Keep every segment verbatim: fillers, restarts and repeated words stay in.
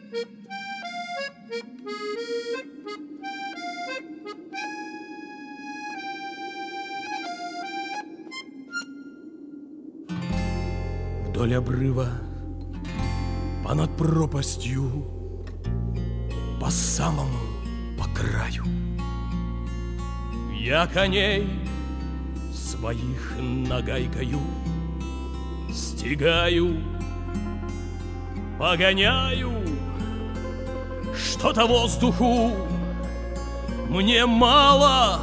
Вдоль обрыва, понад пропастью, по самому, по краю, я коней своих нагайкою стигаю, погоняю. Что-то воздуху мне мало,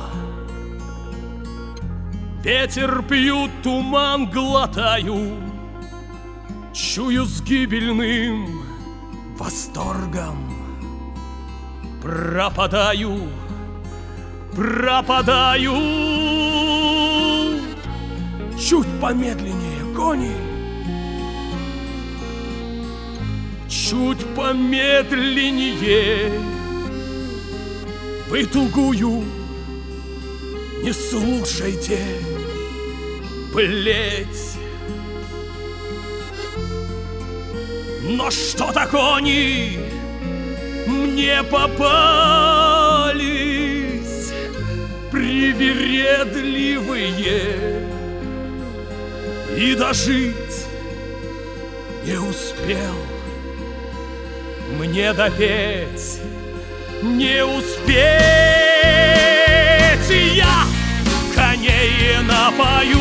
ветер пью, туман глотаю, чую с гибельным восторгом. Пропадаю, пропадаю. Чуть помедленнее, кони, чуть помедленнее. Вы тугую не слушайте плеть. Но что-то кони мне попались привередливые, и дожить не успел, мне допеть не успеть. Я коней напою,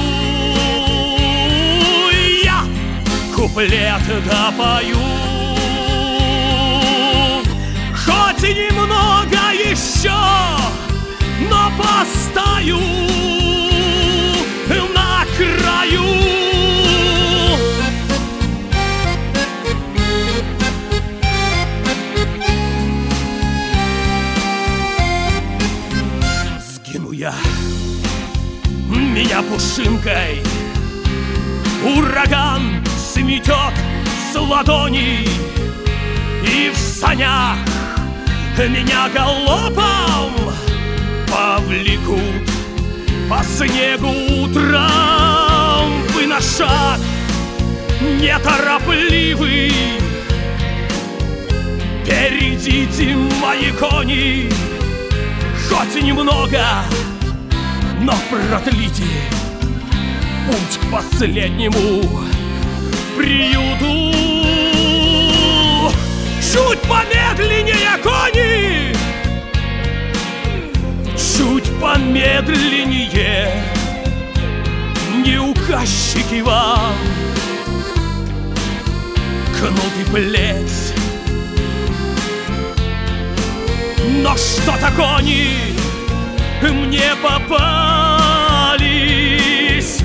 я куплет допою, хоть и немного еще, но постою на краю. Сгину я, меня пушинкой ураган сметет с ладоней, и в санях меня галопом повлекут по снегу утром. Вы на шаг неторопливый, перейдите, мои кони, хоть и немного, но продлите путь к последнему приюту. Чуть помедленнее, кони, чуть помедленнее. Не указчики вам кнут и плеть, но что-то кони мне попались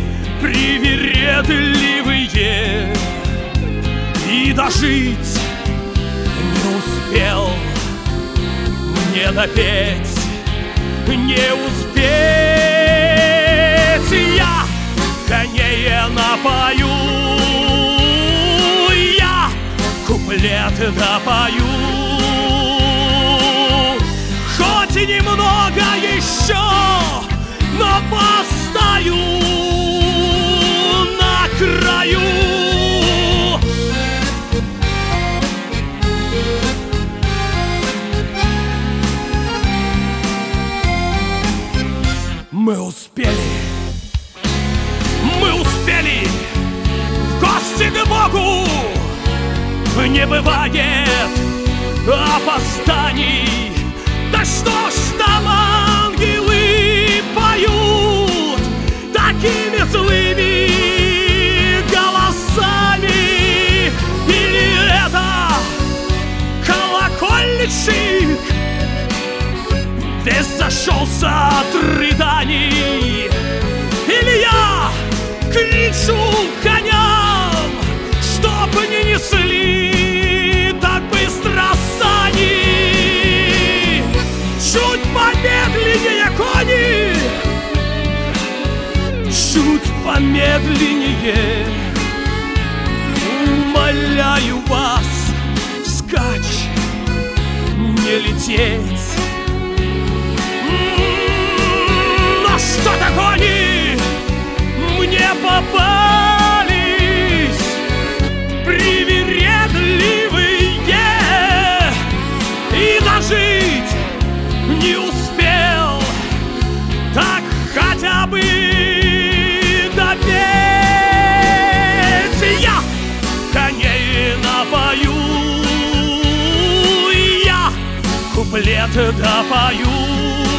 привередливые, и дожить не успел, мне допеть не успеть. Я коней напою, я куплет допою, хоть и немного еще, но постою на краю. Мы успели, мы успели в гости к Богу. Не бывает опозданий. Да что ж там ангелы поют такими злыми голосами? Или это колокольчик весь зашелся от рыданий? Или я кричу коням, чтоб не несли так быстро сани? Чуть помедленнее, кони, чуть помедленнее. Умоляю вас, вскачь, не лететь. Что-то кони мне попались привередливые, допою.